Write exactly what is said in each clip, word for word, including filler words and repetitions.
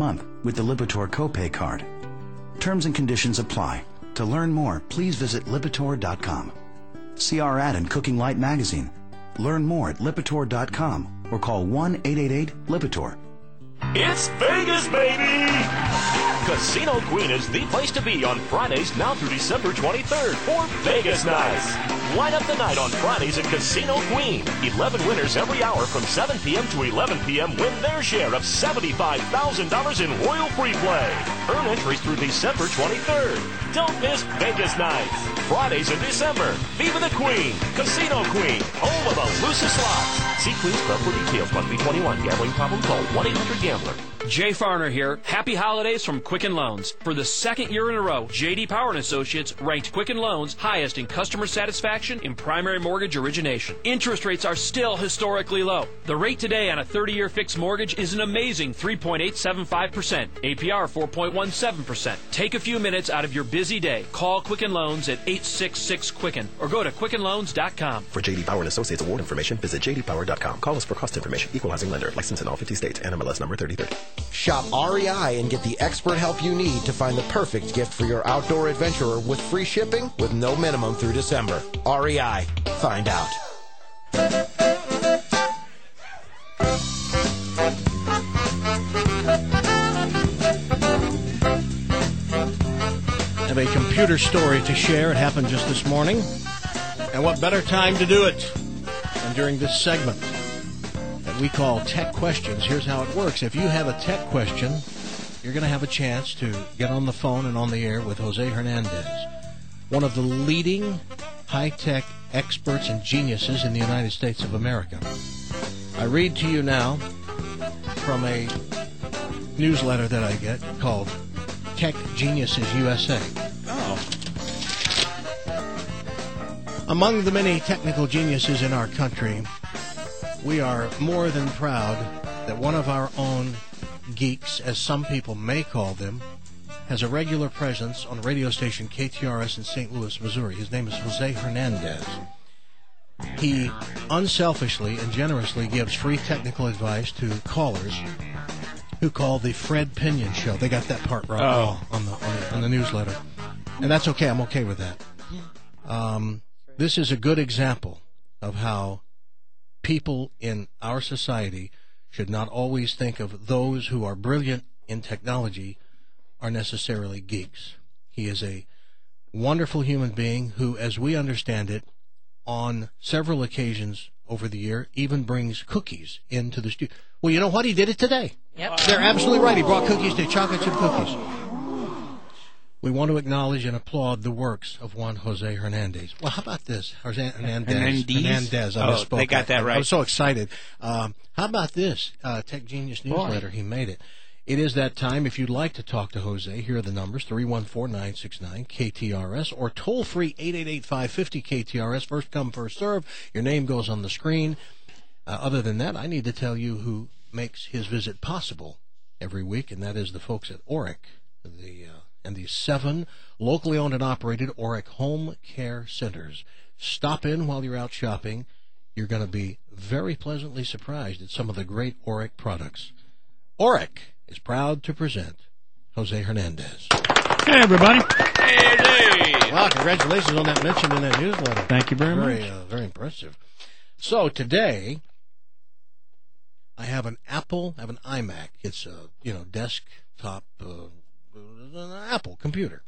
month with the Lipitor copay card. Terms and conditions apply. To learn more, please visit Lipitor dot com. See our ad in Cooking Light magazine. Learn more at Lipitor dot com or call one eight eight eight Lipitor. It's Vegas, baby! Casino Queen is the place to be on Fridays now through December twenty-third for Vegas Nights. Light up the night on Fridays at Casino Queen. eleven winners every hour from seven p.m. to eleven p.m. win their share of seventy-five thousand dollars in Royal Free Play. Earn entries through December twenty-third. Don't miss Vegas Nights. Fridays in December. Viva the Queen. Casino Queen. Home of the loosest slots. See Queen's Club for details. Must be twenty-one. Gambling problem? Call one eight hundred gambler. Jay Farner here. Happy holidays from Quicken Loans. For the second year in a row, J D Power and Associates ranked Quicken Loans highest in customer satisfaction in primary mortgage origination. Interest rates are still historically low. The rate today on a thirty-year fixed mortgage is an amazing three point eight seven five percent. A P R four point one seven percent. Take a few minutes out of your busy day. Call Quicken Loans at eight six six Quicken or go to Quicken Loans dot com. For J D Power and Associates award information, visit J D Power dot com. Call us for cost information. Equalizing lender. License in all fifty states. N M L S number thirty thirty. Shop R E I and get the expert help you need to find the perfect gift for your outdoor adventurer with free shipping with no minimum through December. R E I. Find out. I have a computer story to share. It happened just this morning. And what better time to do it than during this segment that we call Tech Questions. Here's how it works. If you have a tech question, you're going to have a chance to get on the phone and on the air with Jose Hernandez, one of the leading high-tech experts and geniuses in the United States of America. I read to you now from a newsletter that I get called Tech Geniuses U S A. Oh. Among the many technical geniuses in our country, we are more than proud that one of our own geeks, as some people may call them, has a regular presence on radio station K T R S in Saint Louis, Missouri. His name is Jose Hernandez. He unselfishly and generously gives free technical advice to callers who call the Fred Pinion Show. They got that part right oh. on, the, on, the, on the newsletter. And that's okay. I'm okay with that. Um, this is a good example of how people in our society should not always think of those who are brilliant in technology are necessarily geeks. He is a wonderful human being who, as we understand it, on several occasions over the year, even brings cookies into the studio. Well, you know what? He did it today. Yep. They're absolutely right. He brought cookies to chocolate chip cookies. We want to acknowledge and applaud the works of one Jose Hernandez. Well, how about this? Jose Hernandez. Hernandez? Hernandez. I Oh, misspoke. they got that right. I was so excited. Um, how about this? Uh, Tech Genius newsletter. Boy. He made it. It is that time. If you'd like to talk to Jose, here are the numbers, three one four, nine six nine, K T R S, or toll-free eight eight eight, five five zero, K T R S. First come, first serve. Your name goes on the screen. Uh, other than that, I need to tell you who makes his visit possible every week, and that is the folks at Oric, the uh, and the seven locally owned and operated Oric Home Care Centers. Stop in while you're out shopping. You're going to be very pleasantly surprised at some of the great Oric products. Oric is proud to present Jose Hernandez. Hey, everybody. Hey, wow, congratulations on that mention in that newsletter. Thank you very, very much. Uh, very impressive. So today, I have an Apple, I have an iMac. It's a, you know, desktop, uh, an Apple computer.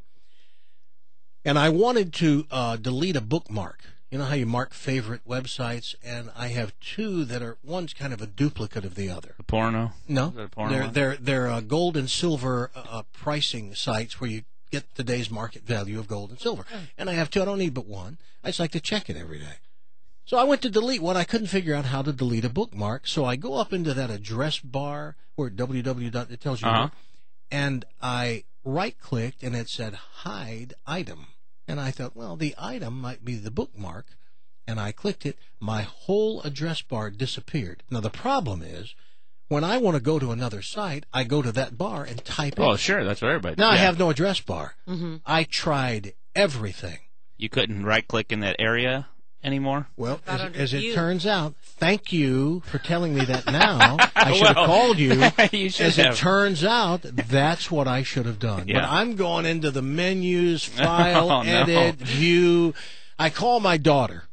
And I wanted to uh, delete a bookmark. You know how you mark favorite websites? And I have two that are, one's kind of a duplicate of the other. A porno? No. Is that a porno they're one? they're, they're uh, gold and silver uh, pricing sites where you get today's market value of gold and silver. And I have two. I don't need but one. I just like to check it every day. So I went to delete one. I couldn't figure out how to delete a bookmark. So I go up into that address bar where www. It tells you. Uh-huh. And I right-clicked, and it said hide item. And I thought, well, the item might be the bookmark. And I clicked it. My whole address bar disappeared. Now, the problem is, when I want to go to another site, I go to that bar and type it. Oh, sure. That's what everybody Now yeah. I have no address bar. Mm-hmm. I tried everything. You couldn't right-click in that area anymore? Well, Not as, under as it you. turns out, thank you for telling me that now. I should have Well, called you. you should as have. it turns out, that's what I should have done. Yeah. But I'm going into the menus, file, Oh, no. edit, view. I call my daughter,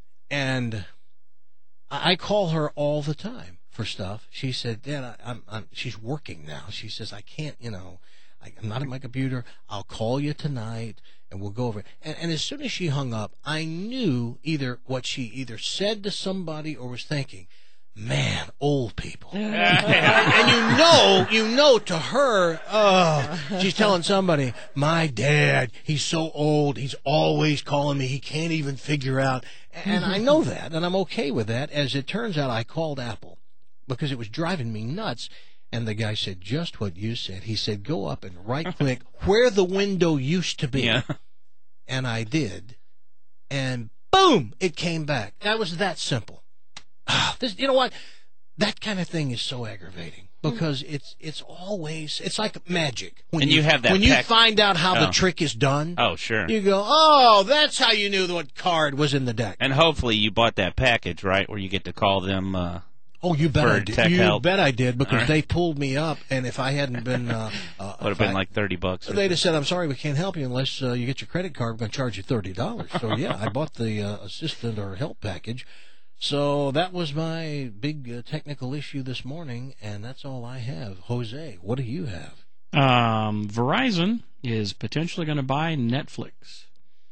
and I I call her all the time for stuff. She said, Dad, I, I'm, I'm, she's working now. She says, I can't, you know, I, I'm not at my computer. I'll call you tonight, and we'll go over it. And, and as soon as she hung up, I knew either what she either said to somebody or was thinking, man, old people. and, and you know, you know to her, oh, she's telling somebody, my dad, he's so old, he's always calling me, he can't even figure out. And I know that, and I'm okay with that. As it turns out, I called Apple because it was driving me nuts. And the guy said just what you said. He said, go up and right-click where the window used to be. Yeah. And I did. And boom, it came back. That was that simple. Ah, this, you know what? That kind of thing is so aggravating because it's it's always, it's like magic. When And you have that When you pack- find out how Oh. the trick is done, Oh, sure. you go, oh, that's how you knew what card was in the deck. And hopefully you bought that package, right, where you get to call them. Uh, Oh, you bet for I did. tech You help. bet I did because All right. they pulled me up, and if I hadn't been, uh, uh, would have if been I- like thirty bucks. Or they'd have said, "I'm sorry, we can't help you unless uh, you get your credit card. We're going to charge you thirty dollars." So yeah, I bought the uh, assistant or help package. So that was my big uh, technical issue this morning, and that's all I have. Jose, what do you have? Um, Verizon is potentially going to buy Netflix.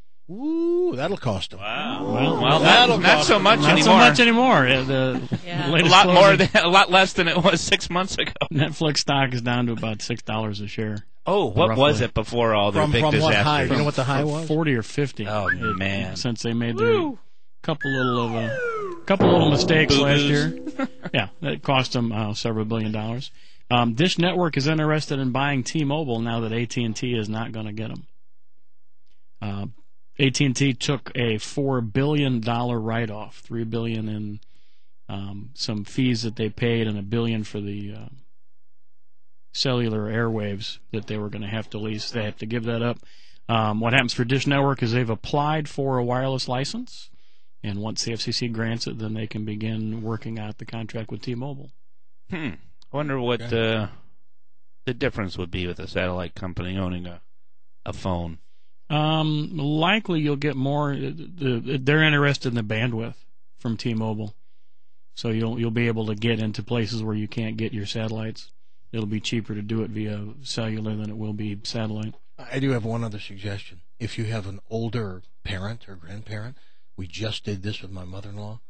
Ooh, that'll cost them. Wow. Well, Well, that'll not, not cost so them. much Not anymore. so much anymore. Uh, The, Yeah. the A latest lot more closing- than, a lot less than it was six months ago. Netflix stock is down to about six dollars a share. Oh, what Roughly. was it before all the From big from what disasters? high? You know what the high was? Forty or fifty. Oh, It- man. Since they made their couple little of a couple little mistakes last year. Yeah, that cost them uh, several billion dollars. Um, Dish Network is interested in buying T-Mobile now that A T and T is not going to get them. Uh, A T and T took a four billion dollars write-off, three billion dollars in um, some fees that they paid and a billion for the uh, cellular airwaves that they were going to have to lease. They have to give that up. Um, what happens for Dish Network is they've applied for a wireless license, and once the F C C grants it, then they can begin working out the contract with T-Mobile. Hmm. I wonder what Okay. uh, the difference would be with a satellite company owning a a phone. Um, likely you'll get more. The, they're interested in the bandwidth from T-Mobile, so you'll you'll be able to get into places where you can't get your satellites. It'll be cheaper to do it via cellular than it will be satellite. I do have one other suggestion. If you have an older parent or grandparent, we just did this with my mother-in-law.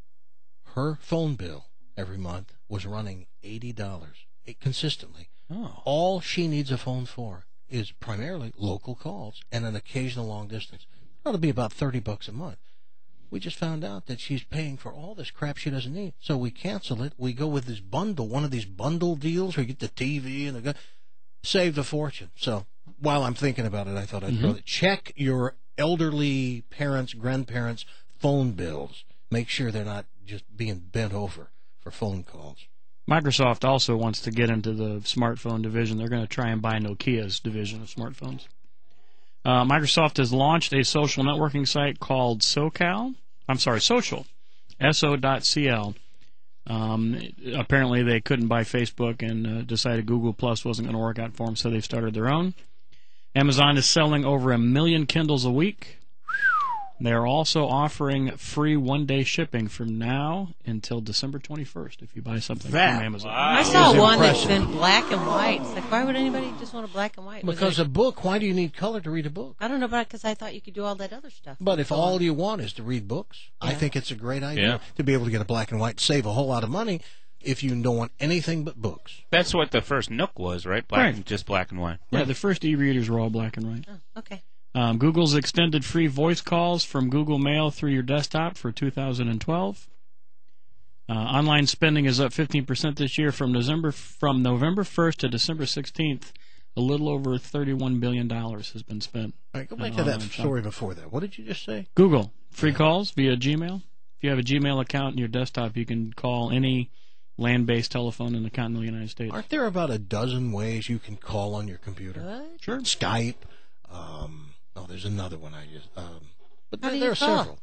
Her phone bill every month was running eighty dollars consistently. Oh. All she needs a phone for is primarily local calls and an occasional long distance. That'll be about thirty bucks a month. We just found out that she's paying for all this crap she doesn't need. So we cancel it. We go with this bundle, one of these bundle deals where you get the T V and the gun. Saved a fortune. So while I'm thinking about it, I thought I'd Mhm. throw it. Check your elderly parents, grandparents' phone bills. Make sure they're not just being bent over for phone calls. Microsoft also wants to get into the smartphone division. They're going to try and buy Nokia's division of smartphones. Uh, Microsoft has launched a social networking site called SoCal. I'm sorry, Social, S O dot C L. Um, apparently they couldn't buy Facebook and uh, decided Google Plus wasn't going to work out for them, so they've started their own. Amazon is selling over a million Kindles a week. They're also offering free one-day shipping from now until December twenty-first if you buy something That- from Amazon. I saw Is one that's impressive. been black and white. It's like, why would anybody just want a black and white? Was Because it- a book, why do you need color to read a book? I don't know about it because I thought you could do all that other stuff. But if So, all you want is to read books, I Yeah. think it's a great idea Yeah. to be able to get a black and white, save a whole lot of money if you don't want anything but books. That's what the first Nook was, right? Black Right. and, just black and white. Yeah, the first e-readers were all black and white. Oh, okay. Um, Google's extended free voice calls from Google Mail through your desktop for two thousand twelve. Uh, online spending is up fifteen percent this year from November from November first to December sixteenth. A little over thirty-one billion dollars has been spent. All right, go on back to that online story before that. What did you just say? Google, free calls via Gmail. If you have a Gmail account in your desktop, you can call any land-based telephone in the continental United States. Aren't there about a dozen ways you can call on your computer? What? Sure. Skype. Um, oh, there's another one I just. Um, but How there, do there you are call? several.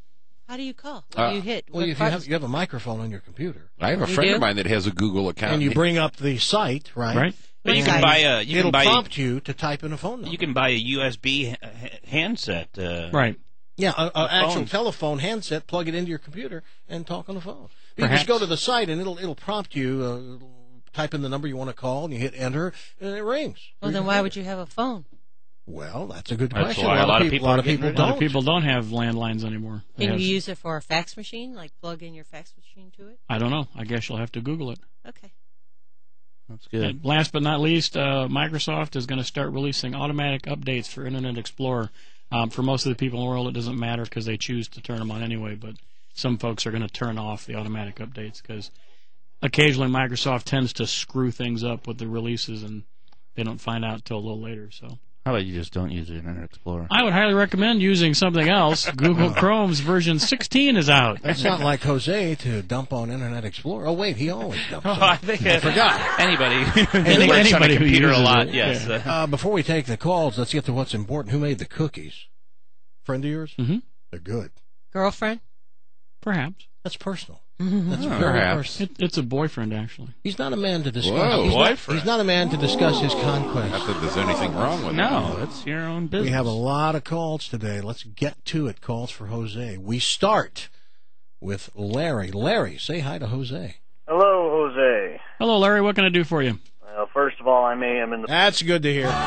How do you call? What Uh, do you hit? Well, What if you have, buttons? you have a microphone on your computer. I have a You friend do? of mine that has a Google account. And you bring up the site, right? Right. But you What can site? buy a you It'll can buy prompt you to type in a phone number. you can buy a U S B ha- handset. Uh, Right. Yeah, an actual phones. telephone handset, plug it into your computer, and talk on the phone. You Perhaps. just go to the site, and it'll it'll prompt you, uh, type in the number you want to call, and you hit enter, and it rings. Well, then why would you have a phone? Well, that's a good That's question. why a lot of people, a lot of people A lot don't. of people don't have landlines anymore. They Can have- you use it for a fax machine? Like plug in your fax machine to it? I don't know. I guess you'll have to Google it. Okay. That's good. And last but not least, uh, Microsoft is going to start releasing automatic updates for Internet Explorer. Um, for most of the people in the world, it doesn't matter because they choose to turn them on anyway. But some folks are going to turn off the automatic updates because occasionally Microsoft tends to screw things up with the releases, and they don't find out until a little later. So How about you just don't use Internet Explorer? I would highly recommend using something else. Google Chrome's version sixteen is out. That's not like Jose to dump on Internet Explorer. Oh, wait, he always dumps Oh, on I it. think I uh, forgot. Anybody who Any- works on a anybody who computer a uses lot, it, yes. yeah. Uh, Uh, before we take the calls, let's get to what's important. Who made the cookies? Friend of yours? Mm-hmm. They're good. Girlfriend? Perhaps. That's personal. That's Oh, very perhaps. personal. It, it's a boyfriend, actually. He's not a man to discuss. Whoa, he's, not, boyfriend. he's not a man to discuss his conquest. Not that there's anything wrong with no, it. that's your own business. We have a lot of calls today. Let's get to it. Calls for Jose. We start with Larry. Larry, say hi to Jose. Hello, Jose. Hello, Larry. What can I do for you? Well, first of all, I may am in the. That's good to hear.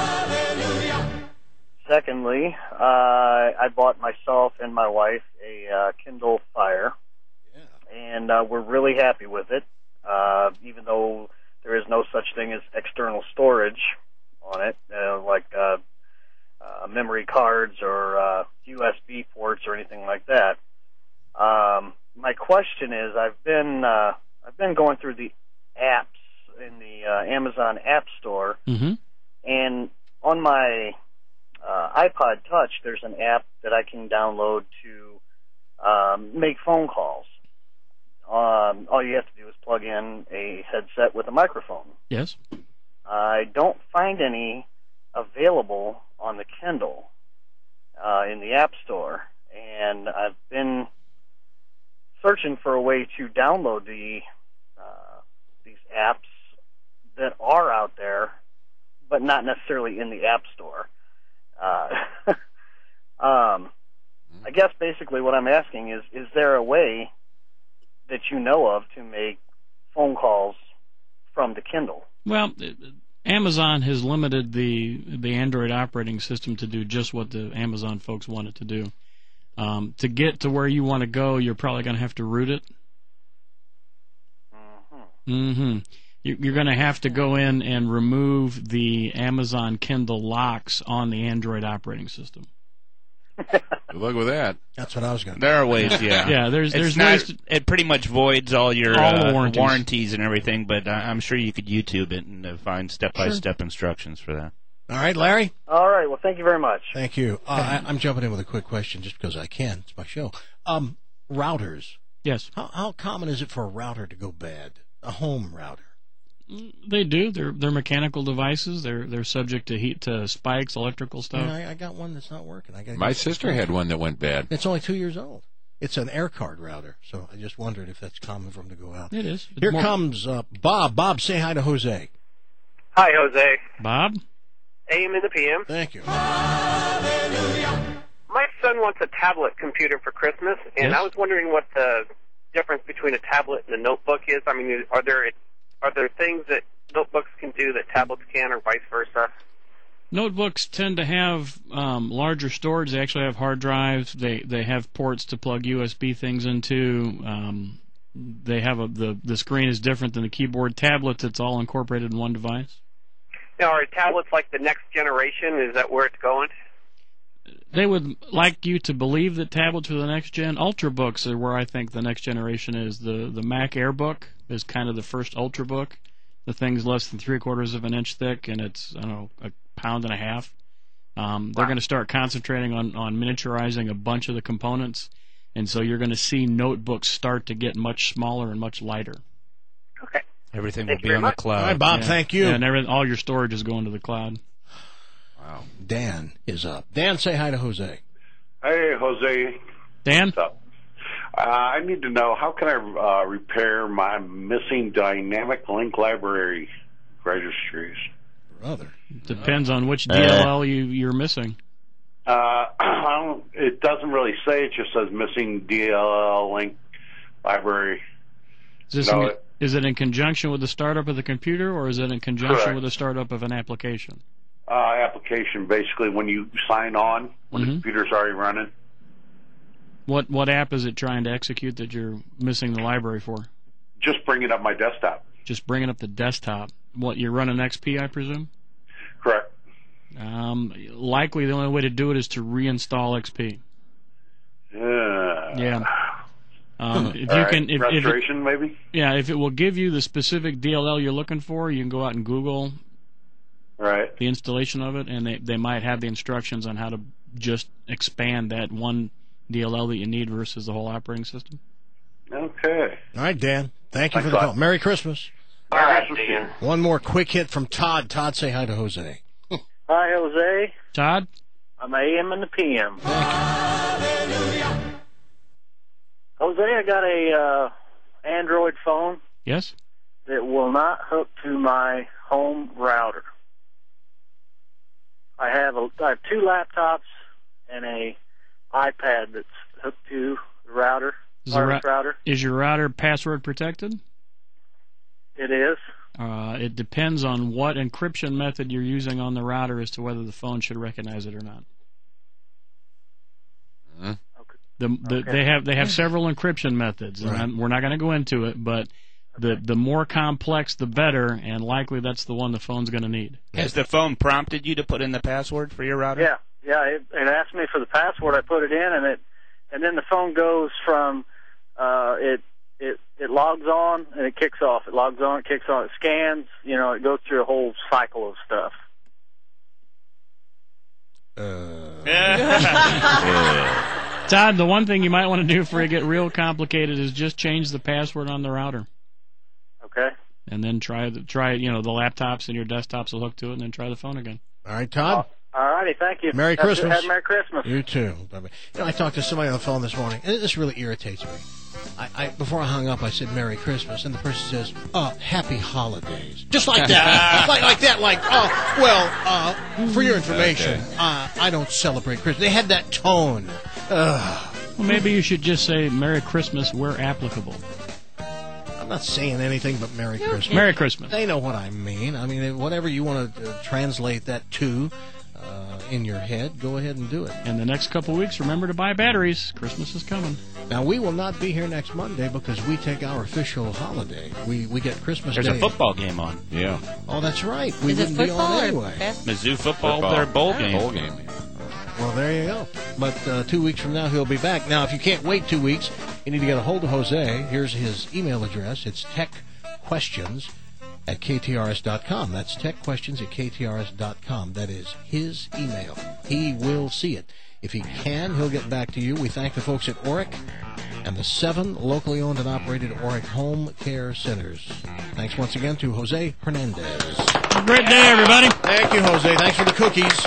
Secondly, uh, I bought myself and my wife a uh, Kindle Fire, and uh, we're really happy with it. Uh, even though there is no such thing as external storage on it, uh, like uh, uh, memory cards or uh, U S B ports or anything like that. Um, my question is, I've been uh, I've been going through the apps in the uh, Amazon App Store, Mm-hmm. and on my uh, iPod Touch, there's an app that I can download to um, make phone calls. Um, all you have to do is plug in a headset with a microphone. Yes. I don't find any available on the Kindle uh, in the App Store, and I've been searching for a way to download the uh, these apps that are out there, but not necessarily in the App Store. Uh, um, I guess basically what I'm asking is, is there a way that you know of to make phone calls from the Kindle? Well, Amazon has limited the the Android operating system to do just what the Amazon folks want it to do. Um, to get to where you want to go, you're probably going to have to root it. Mm-hmm. Mm-hmm. You- You're going to have to go in and remove the Amazon Kindle locks on the Android operating system. Good luck with that. That's what I was going to do. There are ways, yeah. Yeah, there's It's there's not- ways to, it pretty much voids all your All the uh, warranties. warranties and everything, but I- I'm sure you could YouTube it and uh, find step-by-step instructions for that. All right, Larry? All right, well, thank you very much. Thank you. Uh, I, I'm jumping in with a quick question just because I can. It's my show. Um, routers. yes, How, how common is it for a router to go bad? A home router? they do. They're they're mechanical devices. They're they're subject to heat to spikes, electrical stuff. Yeah, I, I got one that's not working. I got My sister had one that went bad. It's only two years old. It's an air card router, so I just wondered if that's common for them to go out. It is. It's Here more- comes uh, Bob. Bob, say hi to Jose. Hi, Jose. Bob. A M in the P M. Thank you. My son wants a tablet computer for Christmas, and Yes? I was wondering what the difference between a tablet and a notebook is. I mean, are there are there things that notebooks can do that tablets can, or vice versa? Notebooks tend to have um, larger storage. They actually have hard drives. They they have ports to plug U S B things into. Um, they have a the the screen is different than the keyboard. Tablets, it's all incorporated in one device. Now, are tablets like the next generation? Is that where it's going? They would like you to believe that tablets are the next gen. Ultrabooks are where I think the next generation is. The the Mac Airbook is kind of the first Ultrabook. The thing's less than three quarters of an inch thick, and it's I don't know a pound and a half. Um, they're going to start concentrating on on miniaturizing a bunch of the components, and so you're going to see notebooks start to get much smaller and much lighter. Okay. Everything Thank will you be very on the much. cloud. All right, Bob, Yeah. thank you. Yeah, and everything, all your storage is going to the cloud. Wow. Dan is up. Dan, say hi to Jose. Hey, Jose. Dan? What's up? Uh, I need to know, how can I uh, repair my missing dynamic link library registries? Brother. Depends on which D L L you, you're missing. Uh, I don't, it doesn't really say. It just says missing D L L link library. Is, this No, in, it- is it in conjunction with the startup of the computer, or is it in conjunction Correct. with the startup of an application? Uh, application, basically, when you sign on, when Mhm. the computer's already running. What what app is it trying to execute that you're missing the library for? Just bring it up my desktop. Just bringing up the desktop. What, you're running X P, I presume? Correct. Um, likely the only way to do it is to reinstall X P. Yeah. Yeah. Um, if you All right. can, if, if it, Restoration, maybe? yeah, if it will give you the specific D L L you're looking for, you can go out and Google Right. the installation of it, and they they might have the instructions on how to just expand that one D L L that you need versus the whole operating system. Okay. All right, Dan. Thank you Thanks for the a lot. call. Merry Christmas. All right, Dan. One more quick hit from Todd. Todd, say hi to Jose. Hi, Jose. Todd? I'm A M and the P M. Jose, I got a uh, Android phone Yes? that will not hook to my home router. I have a, I have two laptops and a iPad that's hooked to the router, Is, the wireless rou- router. is your router password protected? It is. Uh, it depends on what encryption method you're using on the router as to whether the phone should recognize it or not. Hmm? The, the, Okay. They have they have several encryption methods, and Right. I'm- we're not going to go into it, but the the more complex, the better, and likely that's the one the phone's going to need. Has the phone prompted you to put in the password for your router? Yeah, yeah. It, it asked me for the password. I put it in, and it, and then the phone goes from uh, it. It it logs on and it kicks off. It logs on, it kicks on, it scans. You know, it goes through a whole cycle of stuff. Todd, the one thing you might want to do before you get real complicated is just change the password on the router, Okay. and then try the, try you know the laptops and your desktops will hook to it, and then try the phone again. All right, Todd. All righty. Thank you. Merry Have a- Christmas. Have a Merry Christmas. You too. Bye-bye. You know, I talked to somebody on the phone this morning, and this really irritates me. I, I before I hung up, I said Merry Christmas, and the person says, "Uh, Happy Holidays," just like that, like like that, like, "Oh, well, uh, for your information, Okay. uh, I don't celebrate Christmas." They had that tone. Ugh. Well, maybe you should just say Merry Christmas where applicable. I'm not saying anything but Merry Christmas. Merry Christmas. They know what I mean. I mean, whatever you want to uh, translate that to uh, in your head, go ahead and do it. And the next couple of weeks, remember to buy batteries. Christmas is coming. Now, we will not be here next Monday because we take our official holiday. We we get Christmas There's Day. a football game on. Yeah. Oh, that's right. We Is it wouldn't be football on or anyway. basketball? Mizzou football, Football. their bowl game. Bowl game. Well, there you go. But uh, two weeks from now, he'll be back. Now, if you can't wait two weeks, you need to get a hold of Jose. Here's his email address. It's techquestions at k t r s dot com. That's techquestions at k t r s dot com. That is his email. He will see it. If he can, he'll get back to you. We thank the folks at Oric and the seven locally owned and operated Oric Home Care Centers. Thanks once again to Jose Hernandez. Have a great day, everybody. Thank you, Jose. Thanks for the cookies.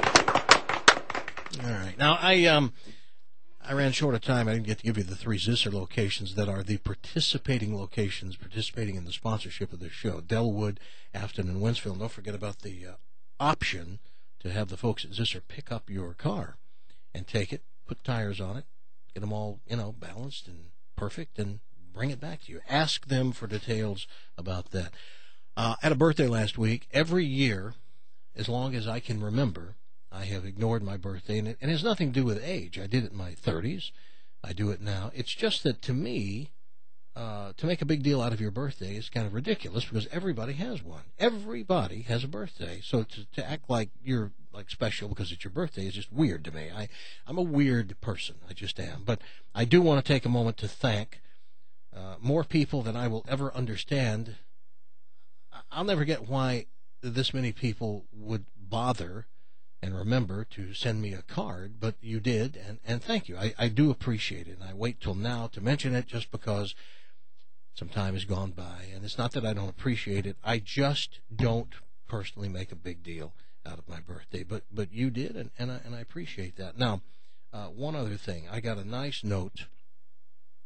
All right. Now, I um, I ran short of time. I didn't get to give you the three Zisser locations that are the participating locations, participating in the sponsorship of this show. Delwood, Afton, and Winsfield. Don't forget about the uh, option to have the folks at Zisser pick up your car and take it, put tires on it, get them all, you know, balanced and perfect, and bring it back to you. Ask them for details about that. Uh, I had a birthday last week. Every year, as long as I can remember, I have ignored my birthday, and it, and it has nothing to do with age. I did it in my thirties. I do it now. It's just that, to me, uh, to make a big deal out of your birthday is kind of ridiculous because everybody has one. Everybody has a birthday. So to, to act like you're like special because it's your birthday is just weird to me. I, I'm a weird person. I just am. But I do want to take a moment to thank uh, more people than I will ever understand. I'll never get why this many people would bother and remember to send me a card, but you did, and, and thank you. I, I do appreciate it, and I wait till now to mention it just because some time has gone by, and it's not that I don't appreciate it. I just don't personally make a big deal out of my birthday, but but you did, and, and, I, and I appreciate that. Now, uh, one other thing. I got a nice note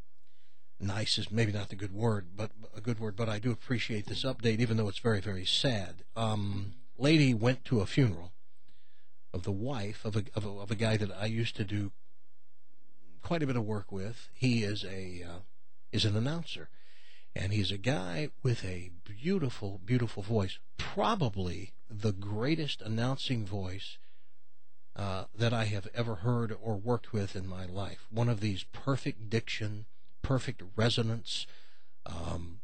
nice is maybe not the good word, but a good word, but I do appreciate this update, even though it's very, very sad. Um, lady went to a funeral of the wife of a, of a, of a guy that I used to do quite a bit of work with. He is a uh, is an announcer, and he's a guy with a beautiful, beautiful voice, probably the greatest announcing voice uh, that I have ever heard or worked with in my life. One of these perfect diction, perfect resonance, um,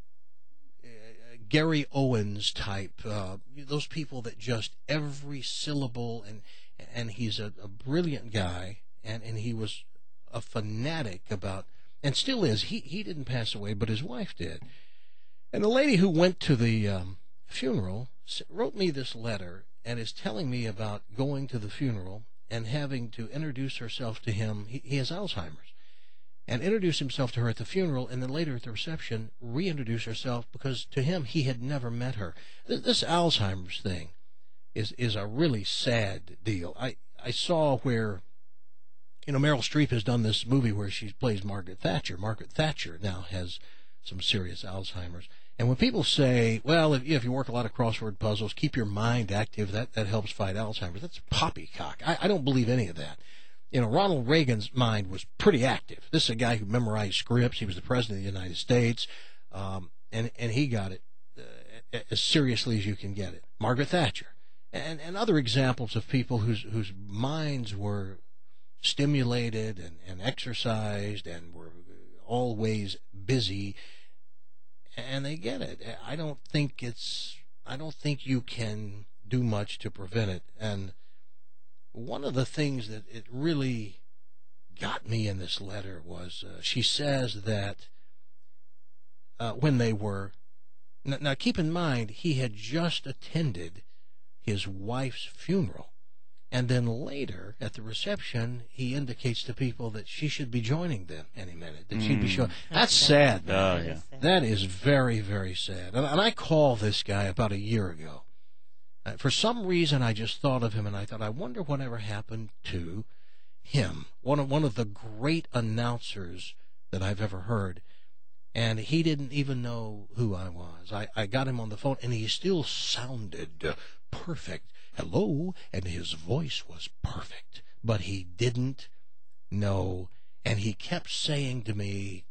Gary Owens type, uh, those people that just every syllable, and and he's a, a brilliant guy, and, and he was a fanatic about, and still is, he, he didn't pass away, but his wife did. And the lady who went to the um, funeral wrote me this letter and is telling me about going to the funeral and having to introduce herself to him. He, he has Alzheimer's. And introduce himself to her at the funeral, and then later at the reception, reintroduce herself, because to him, he had never met her. This, this Alzheimer's thing is is a really sad deal. I, I saw where, you know, Meryl Streep has done this movie where she plays Margaret Thatcher. Margaret Thatcher now has some serious Alzheimer's. And when people say, well, if, if you work a lot of crossword puzzles, keep your mind active, that, that helps fight Alzheimer's, that's poppycock. I, I don't believe any of that. You know, Ronald Reagan's mind was pretty active. This is a guy who memorized scripts. He was the president of the United States, um, and and he got it uh, as seriously as you can get it. Margaret Thatcher, and and other examples of people whose whose minds were stimulated and, and exercised and were always busy, and they get it. I don't think it's. I don't think you can do much to prevent it. And one of the things that it really got me in this letter was uh, she says that uh, when they were, now, now keep in mind, he had just attended his wife's funeral, and then later at the reception he indicates to people that she should be joining them any minute, that mm. she'd be showing. That's sad. Oh, yeah. That is very, very sad. And, and I called this guy about a year ago. Uh, for some reason, I just thought of him, and I thought, I wonder whatever happened to him. One of one of the great announcers that I've ever heard, and he didn't even know who I was. I, I got him on the phone, and he still sounded uh, perfect. Hello, and his voice was perfect, but he didn't know, and he kept saying to me,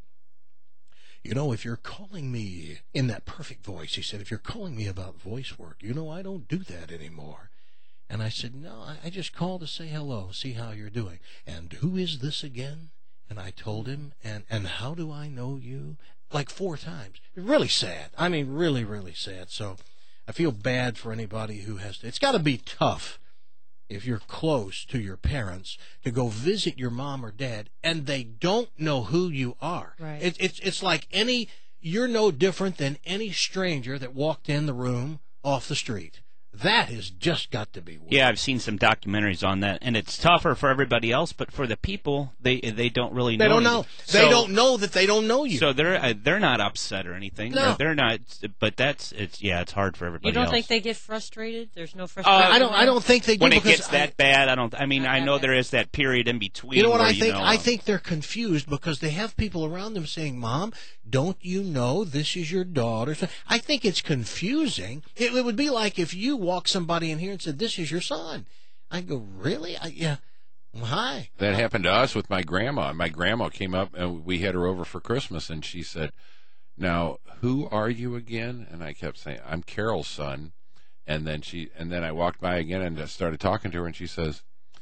you know, if you're calling me in that perfect voice, he said, if you're calling me about voice work, you know, I don't do that anymore. And I said, no, I just called to say hello, see how you're doing. And who is this again? And I told him, and, and how do I know you? Like four times. Really sad. I mean, really, really sad. So I feel bad for anybody who has to. It's got to be tough if you're close to your parents to go visit your mom or dad and they don't know who you are. Right. It, it's it's like any, you're no different than any stranger that walked in the room off the street. That has just got to be weird. Yeah, I've seen some documentaries on that, and it's tougher for everybody else, but for the people, they they don't really know. They don't anything. know. So, they don't know that they don't know you. So they're uh, they're not upset or anything. No. They're, they're not. But that's it's yeah, it's hard for everybody. You don't else. think they get frustrated? There's no frustration. Uh, I don't. I don't think they do. When it because gets that I, bad, I don't. I mean, I know there is that period in between. You know what where, I think? You know, I think they're confused because they have people around them saying, "Mom, don't you know this is your daughter?" I think it's confusing. It, it would be like if you walk somebody in here and said, "This is your son." I go, "Really?" I, yeah. Well, hi. That happened to us with my grandma. My grandma came up, and we had her over for Christmas, and she said, "Now, who are you again?" And I kept saying, "I'm Carol's son." And then she, and then I walked by again and started talking to her, and she says,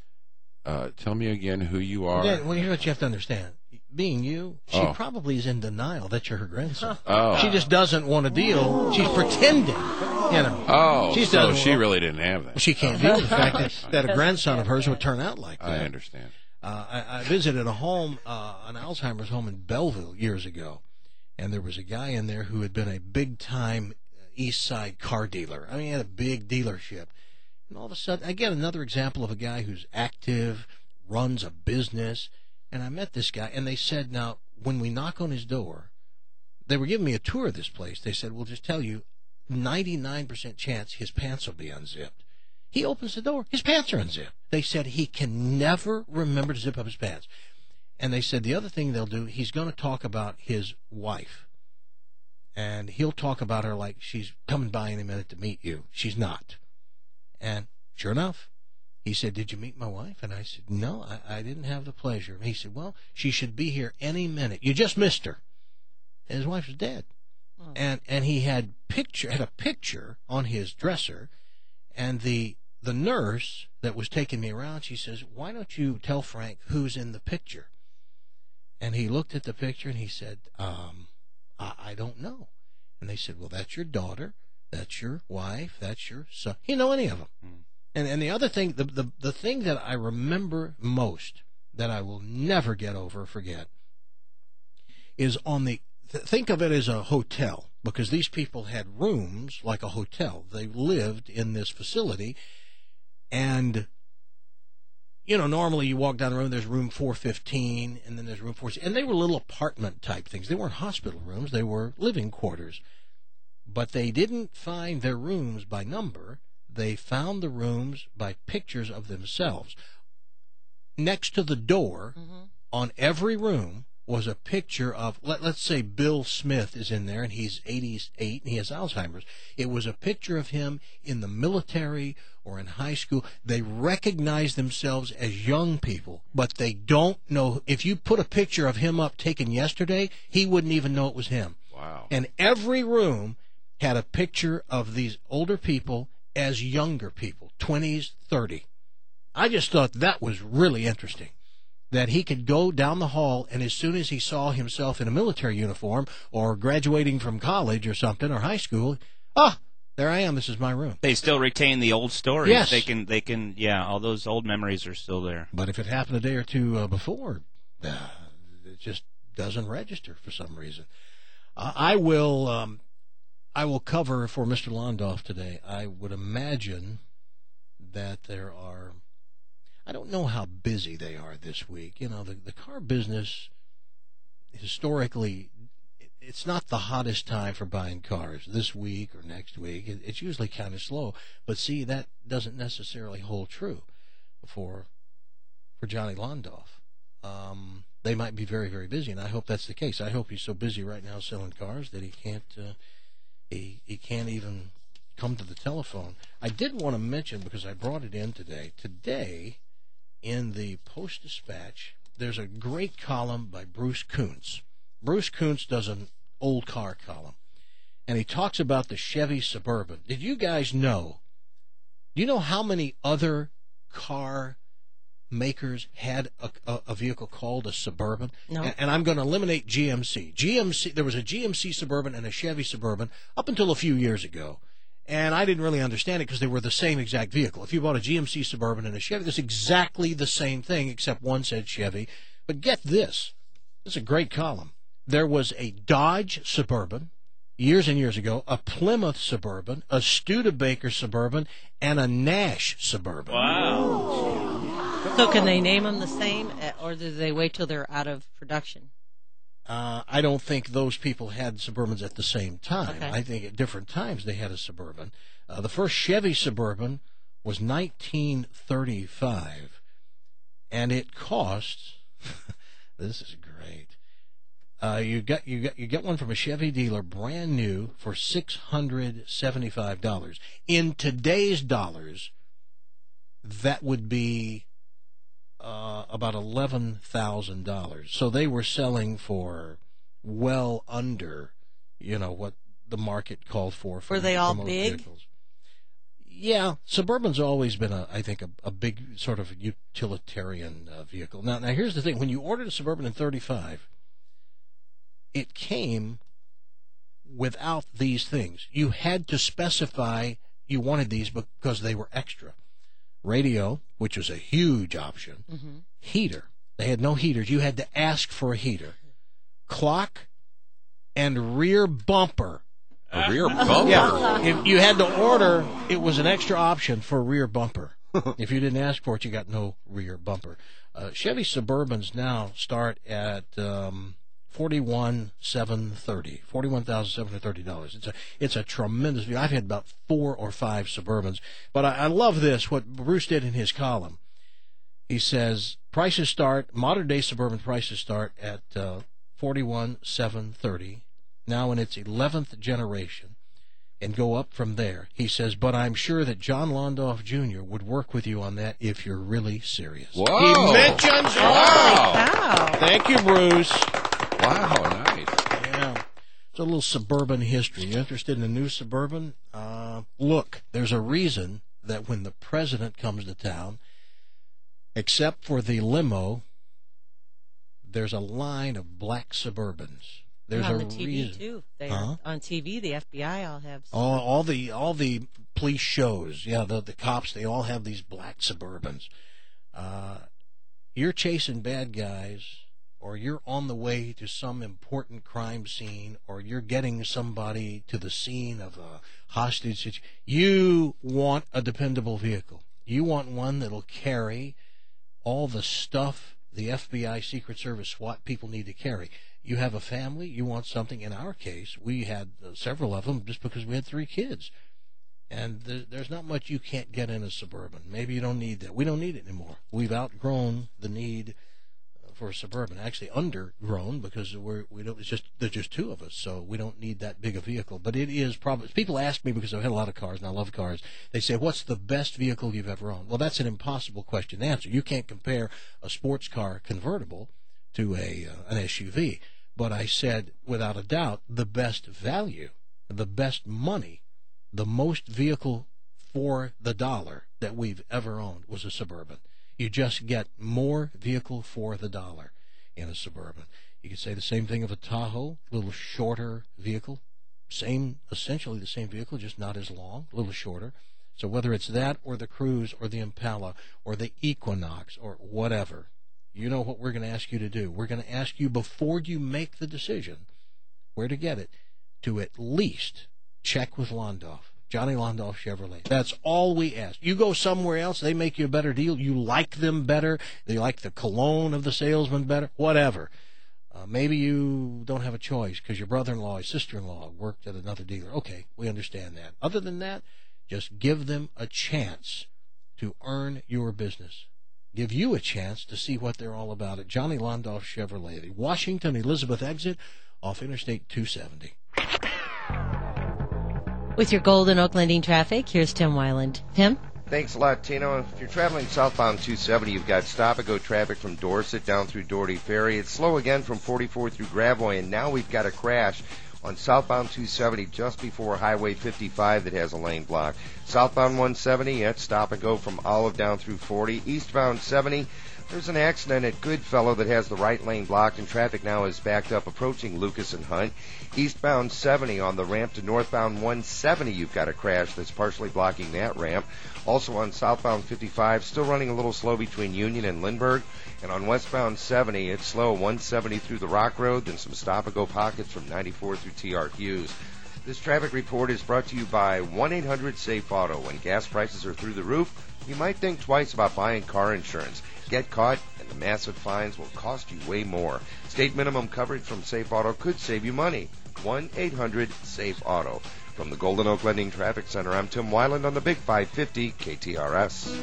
uh, "Tell me again who you are." Then, well, here's what you have to understand. Being you, she oh. probably is in denial that you're her grandson. Oh. She just doesn't want to deal. She's pretending, you know. Oh, she so she really didn't have that. She can't deal with the fact that, that a grandson of hers would turn out like that. I understand. Uh, I, I visited a home, uh, an Alzheimer's home in Belleville years ago, and there was a guy in there who had been a big-time East Side car dealer. I mean, he had a big dealership. And all of a sudden, again, another example of a guy who's active, runs a business. And I met this guy, and they said, now, when we knock on his door, they were giving me a tour of this place. They said, we'll just tell you, ninety-nine percent chance his pants will be unzipped. He opens the door. His pants are unzipped. They said he can never remember to zip up his pants. And they said the other thing they'll do, he's going to talk about his wife. And he'll talk about her like she's coming by any minute to meet you. She's not. And sure enough, he said, did you meet my wife? And I said, no, I, I didn't have the pleasure. And he said, well, she should be here any minute. You just missed her. And his wife was dead. Oh. And and he had picture had a picture on his dresser, and the the nurse that was taking me around, she says, why don't you tell Frank who's in the picture? And he looked at the picture and he said, um, I, I don't know. And they said, well, that's your daughter, that's your wife, that's your son. He didn't know any of them. Mm. And and the other thing, the, the the thing that I remember most, that I will never get over or forget, is on the, th- think of it as a hotel, because these people had rooms like a hotel. They lived in this facility, and, you know, normally you walk down the road, there's room four fifteen, and then there's room four sixteen, and they were little apartment-type things. They weren't hospital rooms. They were living quarters. But they didn't find their rooms by number. They found the rooms by pictures of themselves. Next to the door, mm-hmm. on every room, was a picture of, let, let's say Bill Smith is in there, and he's eighty-eight, and he has Alzheimer's. It was a picture of him in the military or in high school. They recognize themselves as young people, but they don't know. If you put a picture of him up taken yesterday, he wouldn't even know it was him. Wow. And every room had a picture of these older people as younger people, twenties, thirty. I just thought that was really interesting, that he could go down the hall, and as soon as he saw himself in a military uniform or graduating from college or something or high school, ah, there I am, this is my room. They still retain the old stories. Yes. They can, they can, yeah, all those old memories are still there. But if it happened a day or two uh, before, uh, it just doesn't register for some reason. Uh, I will... Um, I will cover for Mister Londoff today. I would imagine that there are, I don't know how busy they are this week. You know, the, the car business, historically, it's not the hottest time for buying cars this week or next week. It, it's usually kind of slow. But see, that doesn't necessarily hold true for for Johnny Londoff. Um, they might be very, very busy, and I hope that's the case. I hope he's so busy right now selling cars that he can't... Uh, He, he can't even come to the telephone. I did want to mention, because I brought it in today, today in the Post-Dispatch, there's a great column by Bruce Kuntz. Bruce Kuntz does an old car column, and he talks about the Chevy Suburban. Did you guys know, do you know how many other car makers had a, a, a vehicle called a Suburban? No. And, and I'm going to eliminate G M C. G M C, there was a G M C Suburban and a Chevy Suburban up until a few years ago. And I didn't really understand it because they were the same exact vehicle. If you bought a G M C Suburban and a Chevy, it's exactly the same thing, except one said Chevy. But get this. This is a great column. There was a Dodge Suburban years and years ago, a Plymouth Suburban, a Studebaker Suburban, and a Nash Suburban. Wow. So can they name them the same, or do they wait till they're out of production? Uh, I don't think those people had Suburbans at the same time. Okay. I think at different times they had a Suburban. Uh, the first Chevy Suburban was nineteen thirty-five, and it cost, this is great, uh, you get you get you get one from a Chevy dealer brand new for six hundred seventy-five dollars. In today's dollars, that would be Uh, about eleven thousand dollars. So they were selling for well under, you know, what the market called for. Were they all big? Vehicles. Yeah, Suburban's always been, a, I think, a, a big sort of utilitarian uh, vehicle. Now, now, here's the thing. When you ordered a Suburban in thirty-five, it came without these things. You had to specify you wanted these because they were extra. Radio, which was a huge option. Mm-hmm. Heater. They had no heaters. You had to ask for a heater. Clock and rear bumper. A rear bumper? Yeah. If you had to order, it was an extra option for rear bumper. If you didn't ask for it, you got no rear bumper. Uh, Chevy Suburbans now start at um, forty-one thousand seven hundred thirty dollars. forty-one thousand seven hundred thirty dollars. It's a it's a tremendous view. I've had about four or five Suburbans, but I, I love this. What Bruce did in his column, He says prices start, modern-day Suburban prices start at uh, forty-one thousand seven hundred thirty dollars, now in its eleventh generation, and go up from there. He says, but I'm sure that John Londoff Junior would work with you on that if you're really serious. Whoa. He mentions Wow. Wow. Thank you, Bruce. Wow, nice. Yeah. It's a little Suburban history. You interested in a new Suburban? Uh, look, there's a reason that when the president comes to town, except for the limo, there's a line of black Suburbans. There's on a the T V reason. too. They Huh? on T V, the F B I all have. All, all the all the police shows, yeah, the the cops, they all have these black Suburbans. Uh, you're chasing bad guys, or you're on the way to some important crime scene, or you're getting somebody to the scene of a hostage situation. You want a dependable vehicle. You want one that'll carry all the stuff the F B I, Secret Service, SWAT people need to carry. You have a family, you want something. In our case, we had uh, several of them just because we had three kids. And th- there's not much you can't get in a Suburban. Maybe you don't need that. We don't need it anymore. We've outgrown the need for a Suburban. Actually, undergrown, because we're we don't. It's just there's just two of us, so we don't need that big a vehicle. But it is probably. People ask me, because I've had a lot of cars and I love cars. They say, "What's the best vehicle you've ever owned?" Well, that's an impossible question to answer. You can't compare a sports car convertible to a uh, an S U V. But I said, without a doubt, the best value, the best money, the most vehicle for the dollar that we've ever owned was a Suburban. You just get more vehicle for the dollar in a Suburban. You could say the same thing of a Tahoe, a little shorter vehicle. Same, essentially the same vehicle, just not as long, a little shorter. So whether it's that or the Cruze or the Impala or the Equinox or whatever, you know what we're going to ask you to do. We're going to ask you, before you make the decision where to get it, to at least check with Londoff, Johnny Londoff Chevrolet. That's all we ask. You go somewhere else, they make you a better deal. You like them better. They like the cologne of the salesman better. Whatever. Uh, maybe you don't have a choice because your brother-in-law or sister-in-law worked at another dealer. Okay, we understand that. Other than that, just give them a chance to earn your business. Give you a chance to see what they're all about at Johnny Londoff Chevrolet, the Washington Elizabeth exit off Interstate two seventy. With your Golden Oak Lending traffic, here's Tim Weiland. Tim? Thanks a lot, Tino. If you're traveling southbound two seventy, you've got stop-and-go traffic from Dorset down through Doherty Ferry. It's slow again from forty-four through Gravois, and now we've got a crash on southbound two seventy just before Highway fifty-five that has a lane block. Southbound one seventy, it's stop-and-go from Olive down through forty. Eastbound seventy, there's an accident at Goodfellow that has the right lane blocked, and traffic now is backed up approaching Lucas and Hunt. Eastbound seventy on the ramp to northbound one seventy, you've got a crash that's partially blocking that ramp. Also on southbound fifty-five, still running a little slow between Union and Lindbergh. And on westbound seventy, it's slow one seventy through the Rock Road, then some stop-and-go pockets from ninety-four through T R Hughes. This traffic report is brought to you by one eight hundred SAFE Auto. When gas prices are through the roof, you might think twice about buying car insurance. Get caught, and the massive fines will cost you way more. State minimum coverage from SAFE Auto could save you money. one eight hundred SAFE Auto. From the Golden Oak Lending Traffic Center, I'm Tim Weiland on the Big five fifty K T R S.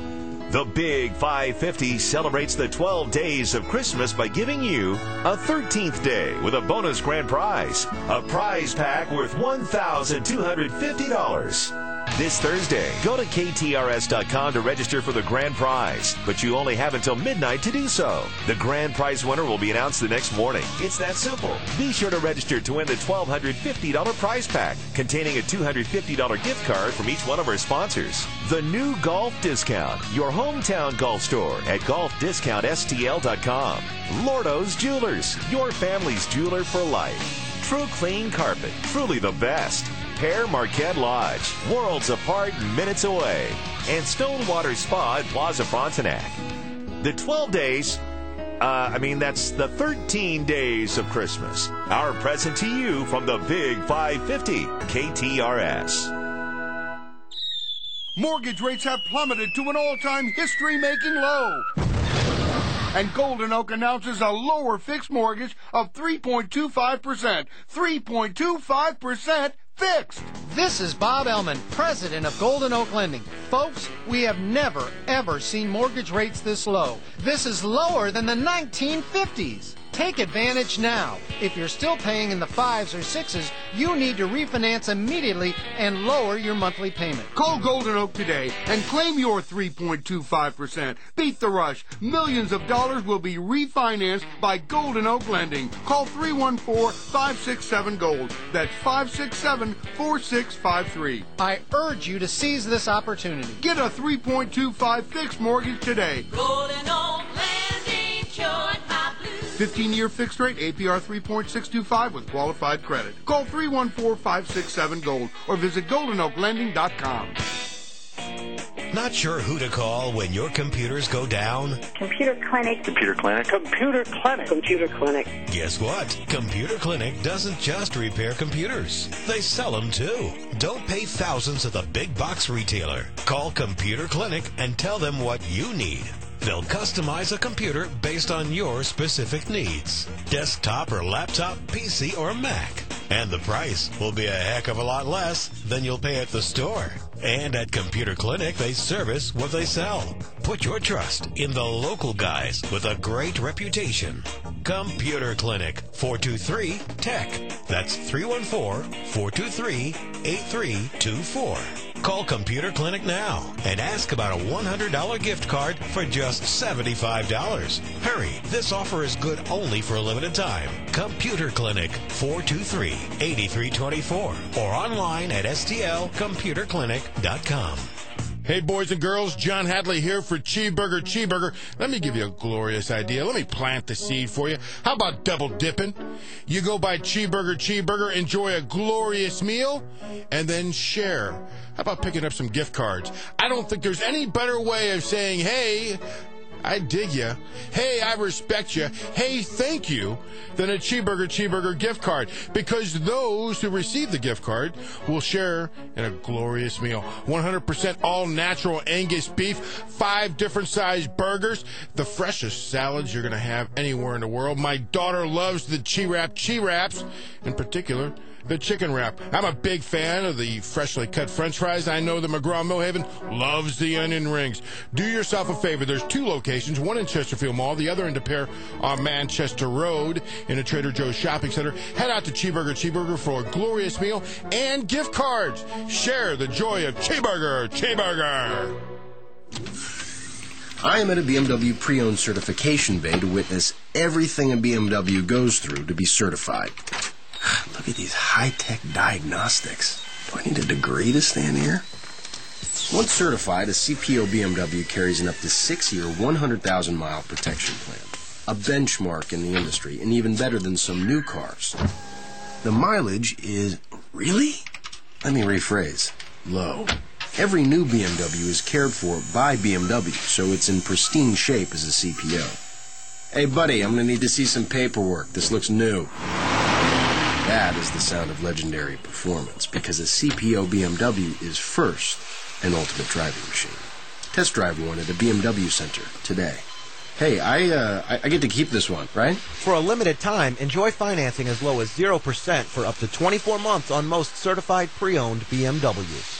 The Big five fifty celebrates the twelve days of Christmas by giving you a thirteenth day with a bonus grand prize, a prize pack worth one thousand two hundred fifty dollars. This Thursday, go to K T R S dot com to register for the grand prize, but you only have until midnight to do so. The grand prize winner will be announced the next morning. It's that simple. Be sure to register to win the one thousand two hundred fifty dollars prize pack, containing a two hundred fifty dollars gift card from each one of our sponsors. The new Golf Discount, your hometown golf store at golf discount S T L dot com. Lordo's Jewelers, your family's jeweler for life. True Clean Carpet, truly the best. Pear Marquette Lodge, worlds apart, minutes away. And Stonewater Spa at Plaza Frontenac. The twelve days, uh, I mean, that's the thirteen days of Christmas. Our present to you from the Big five fifty, K T R S. Mortgage rates have plummeted to an all-time history-making low. And Golden Oak announces a lower fixed mortgage of three point two five percent. three point two five percent fixed. This is Bob Ellman, president of Golden Oak Lending. Folks, we have never, ever seen mortgage rates this low. This is lower than the nineteen fifties. Take advantage now. If you're still paying in the fives or sixes, you need to refinance immediately and lower your monthly payment. Call Golden Oak today and claim your three point two five percent. Beat the rush. Millions of dollars will be refinanced by Golden Oak Lending. Call three one four, five six seven, GOLD. That's five six seven, four six five three. I urge you to seize this opportunity. Get a three point two five fixed mortgage today. Golden Oak Lending, join my blues. fifteen-year fixed rate, A P R three point six two five with qualified credit. Call three one four, five six seven, GOLD or visit golden oak lending dot com. Not sure who to call when your computers go down? Computer Clinic. Computer Clinic. Computer Clinic. Computer Clinic. Guess what? Computer Clinic doesn't just repair computers. They sell them too. Don't pay thousands at the big box retailer. Call Computer Clinic and tell them what you need. They'll customize a computer based on your specific needs. Desktop or laptop, P C or Mac. And the price will be a heck of a lot less than you'll pay at the store. And at Computer Clinic, they service what they sell. Put your trust in the local guys with a great reputation. Computer Clinic, four two three, T E C. That's three one four, four two three, eight three two four. Call Computer Clinic now and ask about a one hundred dollars gift card for just seventy-five dollars. Hurry, this offer is good only for a limited time. Computer Clinic, four two three, eight three two four or online at S T L computer clinic dot com. Hey, boys and girls, John Hadley here for Cheeseburger Cheeseburger. Let me give you a glorious idea. Let me plant the seed for you. How about double dipping? You go buy Cheeseburger Cheeseburger, enjoy a glorious meal, and then share. How about picking up some gift cards? I don't think there's any better way of saying, hey, I dig you. Hey, I respect you. Hey, thank you, than a Cheeseburger Cheeseburger gift card. Because those who receive the gift card will share in a glorious meal. one hundred percent all-natural Angus beef, five different sized burgers, the freshest salads you're going to have anywhere in the world. My daughter loves the Chi-Wrap Chi-Wraps, in particular, the chicken wrap. I'm a big fan of the freshly cut french fries. I know that McGraw-Millhaven loves the onion rings. Do yourself a favor. There's two locations, one in Chesterfield Mall, the other in De Pere on Manchester Road in a Trader Joe's shopping center. Head out to Cheeseburger Cheeseburger for a glorious meal and gift cards. Share the joy of Cheeseburger Cheeseburger. I am at a B M W pre-owned certification bay to witness everything a B M W goes through to be certified. Look at these high-tech diagnostics. Do I need a degree to stand here? Once certified, a C P O B M W carries an up to six-year, one hundred thousand mile protection plan. A benchmark in the industry, and even better than some new cars. The mileage is... really? Let me rephrase. Low. Every new B M W is cared for by B M W, so it's in pristine shape as a C P O. Hey, buddy, I'm going to need to see some paperwork. This looks new. That is the sound of legendary performance, because a C P O B M W is first an ultimate driving machine. Test drive one at a B M W center today. Hey, I, uh, I, I get to keep this one, right? For a limited time, enjoy financing as low as zero percent for up to twenty-four months on most certified pre-owned B M Ws.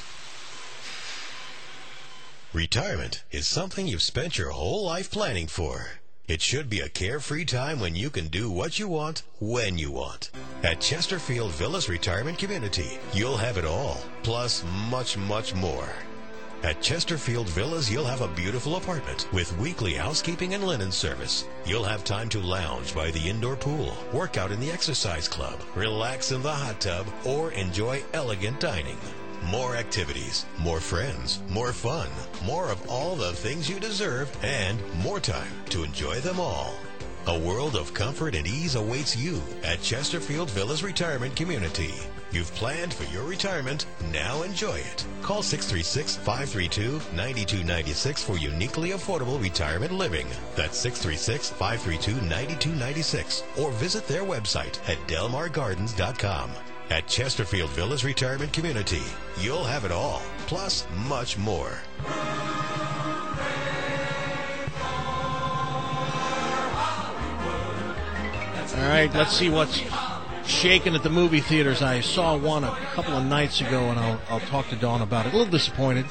Retirement is something you've spent your whole life planning for. It should be a carefree time when you can do what you want, when you want. At Chesterfield Villas Retirement Community, you'll have it all, plus much, much more. At Chesterfield Villas, you'll have a beautiful apartment with weekly housekeeping and linen service. You'll have time to lounge by the indoor pool, work out in the exercise club, relax in the hot tub, or enjoy elegant dining. More activities, more friends, more fun, more of all the things you deserve, and more time to enjoy them all. A world of comfort and ease awaits you at Chesterfield Villas Retirement Community. You've planned for your retirement, now enjoy it. Call six three six, five three two, nine two nine six for uniquely affordable retirement living. That's six three six, five three two, nine two nine six. Or visit their website at delmar gardens dot com. At Chesterfield Villas Retirement Community, you'll have it all, plus much more. All right, let's see what's shaken at the movie theaters. I saw one a couple of nights ago, and I'll, I'll talk to Dawn about it. A little disappointed.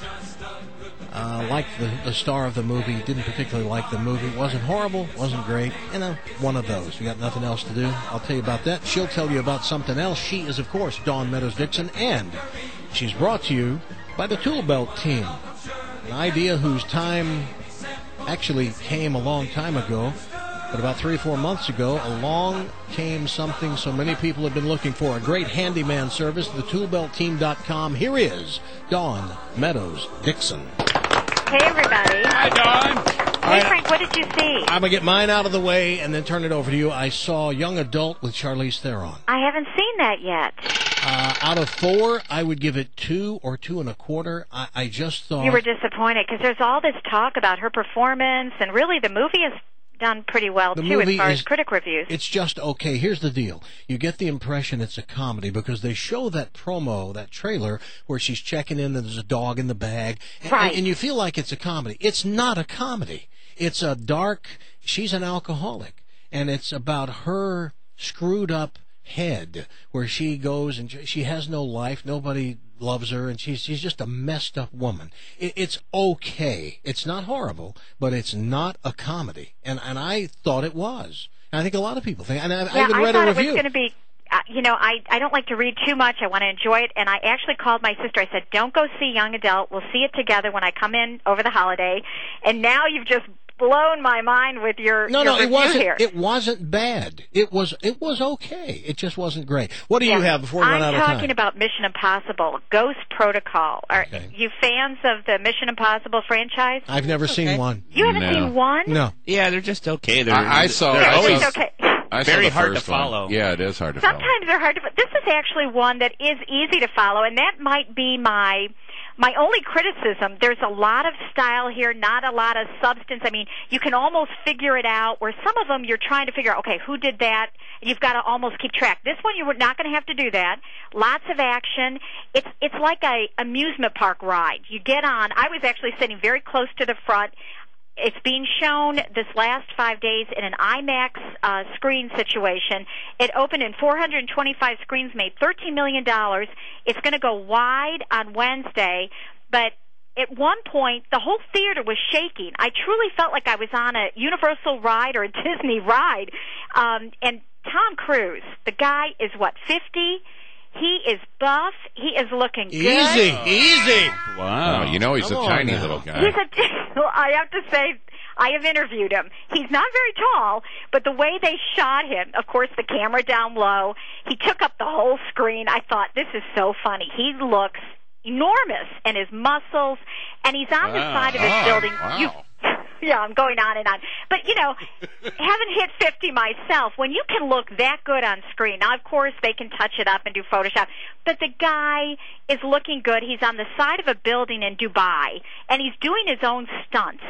Uh, liked the, the star of the movie. Didn't particularly like the movie. Wasn't horrible. Wasn't great. You know, one of those. We got nothing else to do. I'll tell you about that. She'll tell you about something else. She is, of course, Dawn Meadows Dixon, and she's brought to you by the Tool Belt team. An idea whose time actually came a long time ago, but about three or four months ago, along came something so many people have been looking for, a great handyman service, the tool belt team dot com. Here is Dawn Meadows Dixon. Hey, everybody. Hi, Dawn. Hey, Frank, what did you see? I'm going to get mine out of the way and then turn it over to you. I saw Young Adult with Charlize Theron. I haven't seen that yet. Uh, out of four, I would give it two or two and a quarter. I, I just thought... You were disappointed because there's all this talk about her performance, and really the movie is done pretty well, The too, as movie far is- as critic reviews. It's just okay. Here's the deal. You get the impression it's a comedy because they show that promo, that trailer, where she's checking in and there's a dog in the bag. And, Right. and you feel like it's a comedy. It's not a comedy. It's a dark, she's an alcoholic. And it's about her screwed up head where she goes and she has no life. Nobody loves her, and she's she's just a messed up woman. It, it's okay. It's not horrible, but it's not a comedy. And and I thought it was. And I think a lot of people think. And I, yeah, I even I read thought a it was review. going to be... Uh, you know, I, I don't like to read too much. I want to enjoy it. And I actually called my sister. I said, don't go see Young Adult. We'll see it together when I come in over the holiday. And now you've just blown my mind with your, No, your no, it review wasn't. here. It wasn't bad. It was. It was okay. It just wasn't great. What do you Yeah. have before we run out I'm of time? talking about Mission Impossible, Ghost Protocol. Are you fans of the Mission Impossible franchise? I've never seen one. You haven't No. seen one? No. Yeah, they're just okay. They're, I, I saw. They're I always saw, okay. I saw very the hard to first one. follow. Yeah, it is hard to follow. Sometimes they're hard to. This is actually one that is easy to follow, and that might be my my only criticism. There's a lot of style here, not a lot of substance. I mean, you can almost figure it out. Where some of them you're trying to figure out, okay, who did that? You've got to almost keep track. This one you're not going to have to do that. Lots of action. It's it's like a amusement park ride. You get on. I was actually sitting very close to the front. It's being shown this last five days in an IMAX uh, screen situation. It opened in four hundred twenty-five screens, made thirteen million dollars. It's going to go wide on Wednesday, but at one point, the whole theater was shaking. I truly felt like I was on a Universal ride or a Disney ride. Um, and Tom Cruise, the guy is, what, fifty? He is buff. He is looking good. Easy, easy. Wow. you know he's Come a on tiny now. little guy. He's a. I have to say, I have interviewed him. He's not very tall, but the way they shot him, of course, the camera down low, he took up the whole screen. I thought, this is so funny. He looks enormous, and his muscles, and he's on the Wow. side of this Oh, building. wow. You, yeah, I'm going on and on. But, you know, haven't hit fifty myself. When you can look that good on screen, now, of course, they can touch it up and do Photoshop, but the guy is looking good. He's on the side of a building in Dubai, and he's doing his own stunts.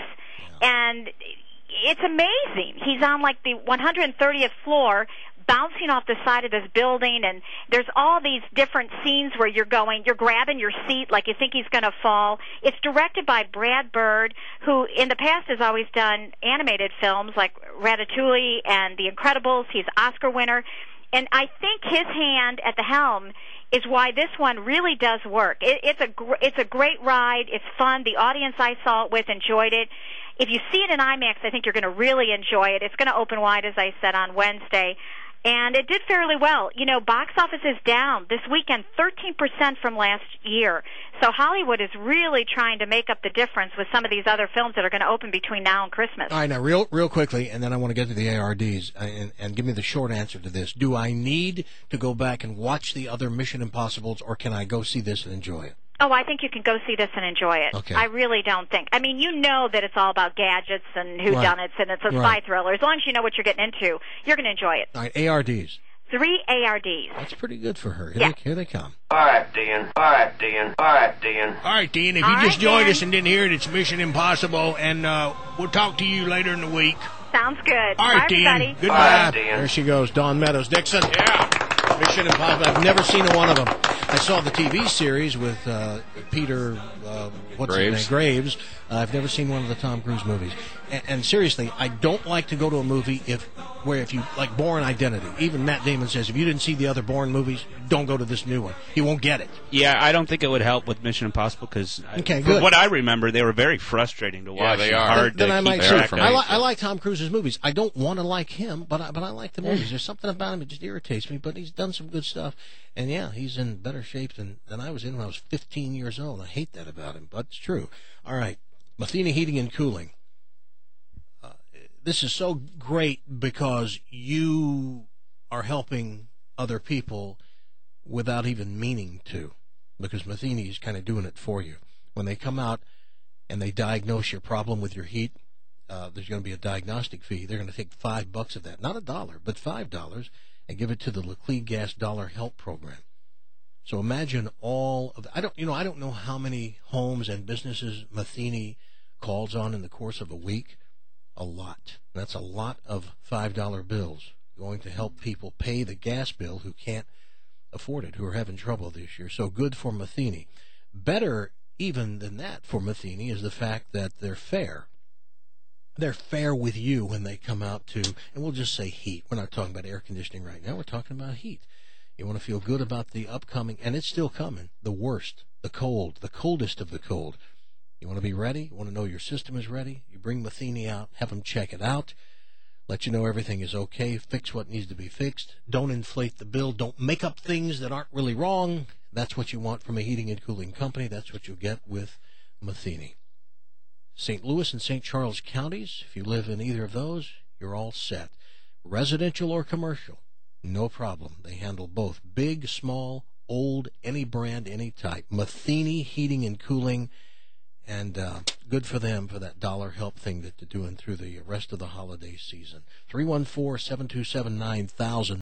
And it's amazing. He's on, like, the one hundred thirtieth floor, bouncing off the side of this building, and there's all these different scenes where you're going, you're grabbing your seat like you think he's going to fall. It's directed by Brad Bird, who in the past has always done animated films like Ratatouille and The Incredibles. He's Oscar winner. And I think his hand at the helm is why this one really does work. It, it's a gr- it's a great ride. It's fun. The audience I saw it with enjoyed it. If you see it in IMAX, I think you're going to really enjoy it. It's going to open wide, as I said, on Wednesday. And it did fairly well. You know, box office is down this weekend thirteen percent from last year. So Hollywood is really trying to make up the difference with some of these other films that are going to open between now and Christmas. All right, now, real real quickly, and then I want to get to the A R Ds, and, and give me the short answer to this. Do I need to go back and watch the other Mission Impossibles, or can I go see this and enjoy it? Oh, I think you can go see this and enjoy it. Okay. I really don't think. I mean, you know that it's all about gadgets and whodunits, and it's a spy Right. thriller. As long as you know what you're getting into, you're going to enjoy it. All right, A R Ds. Three A R Ds. That's pretty good for her. Here, Yeah. they, here they come. All right, Dan. All right, Dan. All right, Dan. All right, Dean, if All you right, just joined Dan. us and didn't hear it, it's Mission Impossible, and uh, we'll talk to you later in the week. Sounds good. All right, Bye, Dean. everybody. Goodbye. All right, Dean. There she goes, Dawn Meadows Dixon. Yeah. Mission Impossible. I've never seen one of them. I saw the T V series with uh, Peter, uh, what's Graves. his name? Graves. Uh, I've never seen one of the Tom Cruise movies. And, and seriously, I don't like to go to a movie if where if you like Bourne Identity. Even Matt Damon says if you didn't see the other Bourne movies, don't go to this new one. You won't get it. Yeah, I don't think it would help with Mission Impossible because, Okay, from good. what I remember, they were very frustrating to watch. Yeah, they and are. Hard Then to I keep might see. track it. of. I, li- I like Tom Cruise's movies. I don't want to like him, but I, but I like the movies. There's something about him that just irritates me. But he's done some good stuff, and yeah, he's in better shape than, than I was in when I was fifteen years old. I hate that about him, but it's true. All right, Matheny Heating and Cooling. Uh, this is so great because you are helping other people without even meaning to, because Matheny is kind of doing it for you. When they come out and they diagnose your problem with your heat, uh, there's going to be a diagnostic fee. They're going to take five bucks of that, not a dollar, but five dollars, and give it to the Laclede Gas Dollar Help Program. So imagine all of I don't you know I don't know how many homes and businesses Matheny calls on in the course of a week. A lot. That's a lot of five dollar bills going to help people pay the gas bill who can't afford it, who are having trouble this year. So good for Matheny. Better even than that for Matheny is the fact that they're fair. They're fair with you when they come out to, and we'll just say heat. We're not talking about air conditioning right now. We're talking about heat. You want to feel good about the upcoming, and it's still coming, the worst, the cold, the coldest of the cold. You want to be ready? You want to know your system is ready? You bring Matheny out, have them check it out, let you know everything is okay, fix what needs to be fixed. Don't inflate the bill. Don't make up things that aren't really wrong. That's what you want from a heating and cooling company. That's what you'll get with Matheny. Saint Louis and Saint Charles counties, if you live in either of those, you're all set. Residential or commercial, no problem. They handle both. Big, small, old, any brand, any type. Matheny Heating and Cooling, and uh, good for them for that dollar help thing that they're doing through the rest of the holiday season. three one four, seven two seven, nine thousand.